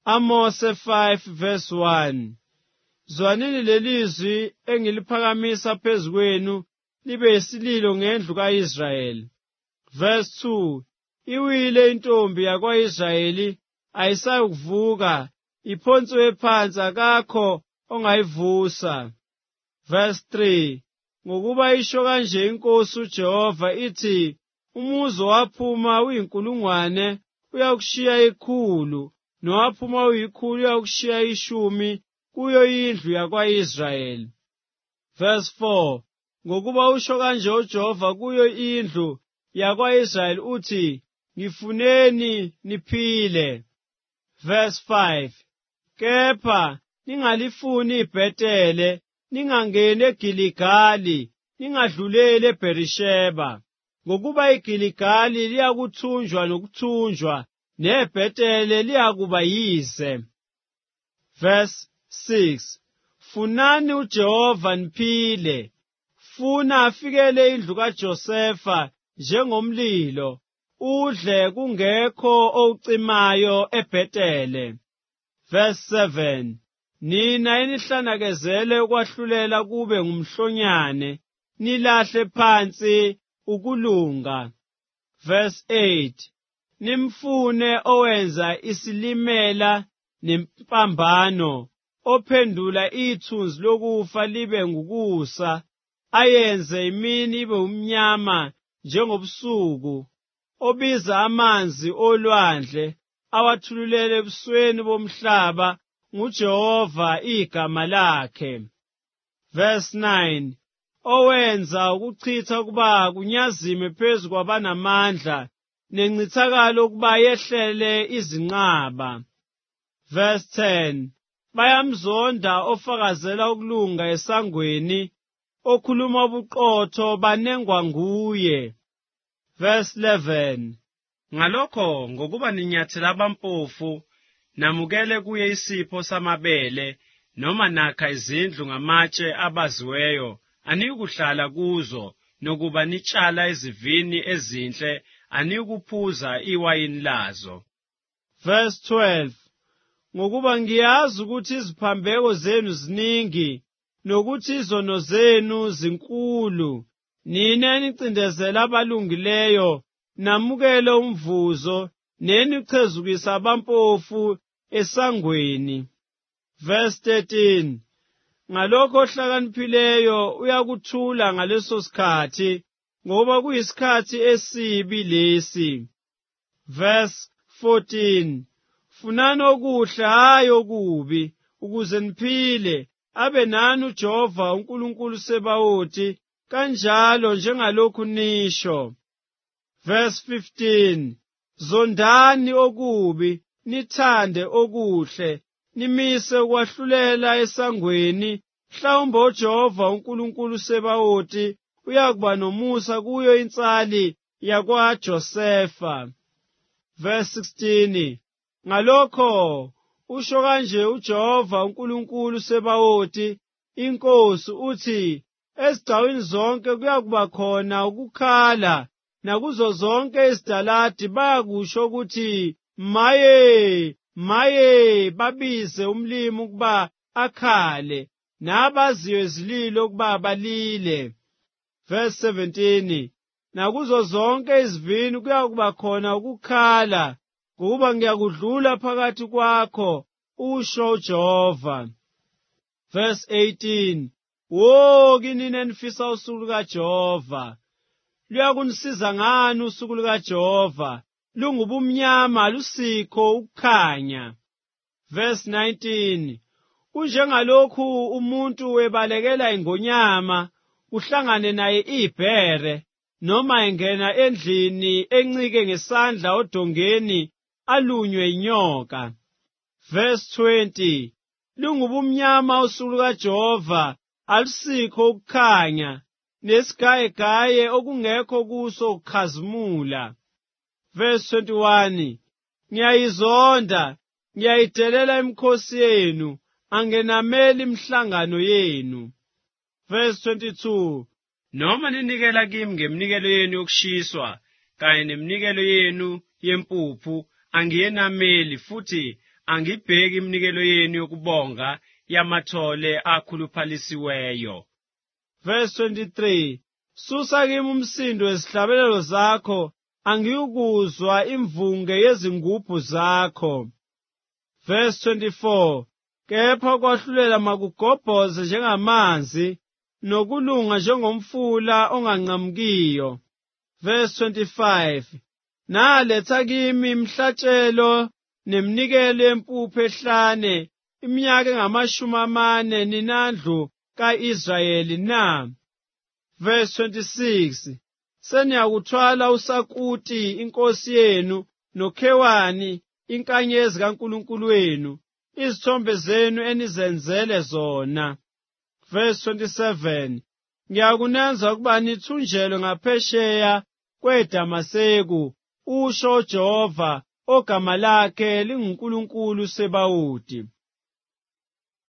Amose 5:1. Zwanini lelizwi engiliphakamisa phezukwenu libe yisililo ngendlu ka-Israyeli. Verse 2. Iwile intombi yakwa-Israyeli ayisayikuvuka, iphonsiwe phansi akakho ongayivusa. Verse 3. Ngokuba isho kanje iNkosi uJehova ithi, umuzi owaphuma uyinkulungwane uyakushiya ikhulu, nowaphuma uyikhulu uyakushiya ishumi kuyo indlu yakwa-Israyeli. Verse 4. Ngokuba usho kanje uJehova kuyo indlu yakwa-Israyeli uthi, ngifuneni niphile. Verse 5. Kepha ningalifuni iBhethele, ningangeni eGiligali, ningadluleli eBherisheba, ngokuba iGiligali liyakuthunjwa nokuthunjwa, neBhethele liyakuba yize. Verse 6. Funani uJehova niphile, funa afikele indlu kaJosefa njengomlilo, udle kungekho owucimayo eBhethele. Verse 7. Nina enihlangakezele ukwahlulela kube ngumhlonyane, nilahle phansi ukulunga. Verse 8. Nimfune owenza isilimela nempambano, ophendula ithunzi lokufa libe ngukusa, ayenze imini ibe umnyama njengobusuku, obiza amanzi olwandle, awathululele ebusweni bomhlaba, nguJehova igama lakhe. Verse 9. Owenza ukuchitha kuba kunyazime phezu kwabanamandla, nencithakalo ukuba yehlele izinqaba. Verse 10. Bayamzonda ofakazela ukulunga esangweni, okhuluma ubuqotho banengwa nguye. Verse 11. Ngalokho ngokuba ninyathela abampofu, namukele kuye isipho samabele, noma nakha izindlu ngamatshe abaziweyo, aniyikuhlala kuzo, nokuba nitshala izivini ezinhle, aniyukuphuza iwayini lazo. Verse 12. Ngokuba ngiyazi ukuthi iziphambeko zenu ziningi, nokuthi izono zenu zinkulu, nina enicindezela abalungileyo, namukele umvuzo, nenichezukisa abampofu esangweni. Verse 13. Ngalokho ohlakaniphileyo uyakuthula ngaleso sikhathi, ngoba kuyisikhathi esibi lesi. Verse 14. Funani okuhle hayi okubi, ukuze niphile, abe nani uJehova uNkulunkulu Sebawothi, kanjalo njengalokhu nisho. Verse 15. Zondani okubi, nithande okuhle, nimise ukwahlulela esangweni, mhlawumbe uJehova uNkulunkulu Sebawothi uyakuba nomusa kuyo insali yakwaJosefa. Verse 16. Ngalokho usho kanje uJehova uNkulunkulu Sebawothi, iNkosi, uthi, ezigcawini zonke kuyakuba khona ukukhala, nakuzo zonke izidaladi bayakusho ukuthi, maye, maye, babize umlimi ukuba akhale, nabaziyo izililo ukuba balile. Verse 17. Nakuzo zonke izivini kuyakuba khona ukukhala, ngokuba ngiyakudlula phakathi kwakho, usho uJehova. Verse 18. Wo kinini enifisa usuku lukaJehova, luyakunisiza ngani usuku lukaJehova, lungubumnyama lusikho ukukhanya. Verse 19. Kunjengalokhu umuntu webalekela ingonyama, uhlangane naye ibhere, noma engena endlini encike ngesandla odongeni, alunywe inyoka. Verse 20. Lungubumnyama usuku lukaJehova, alusikho ukukhanya, nesigayegaye okungekho kuso ukukhazimula. Verse 21. Ngiyayizonda, ngiyayidelela imikhosi yenu, angenameli imihlangano yenu. Verse 22. Noma ninikela kimi ngeminikelo yenu yokushiswa, kanye neminikelo yenu yempuphu, angiyenameli, futhi angibheki iminikelo yenu yokubonga yamathole akhuluphalisiweyo. Verse 23. Susa kimi umsindo wezihlabelelo zakho, angiyukuzwa imvunge yezingubhu zakho. Verse 24. Kepha kwahlulela makugobhoze njengamanzi, nokulunga njengomfula onganqamukiyo. Verse 25. Naletha kimi imhlatshelo neminikelo yempuphu ehlane, iminyaka 40 ninandlu ka-Israyeli na. Verse 26. Seniyakuthwala uSakuti inkosi yenu, noKhewani inkanyezi kaNkulunkulu wenu, izithombe zenu enizenzele zona. Verse 27. Ngiyakunenza ukuba nithunjelwe ngaphesheya kweDamaseku, usho uJehova, ogama lakhe linguNkulunkulu Sebawudi.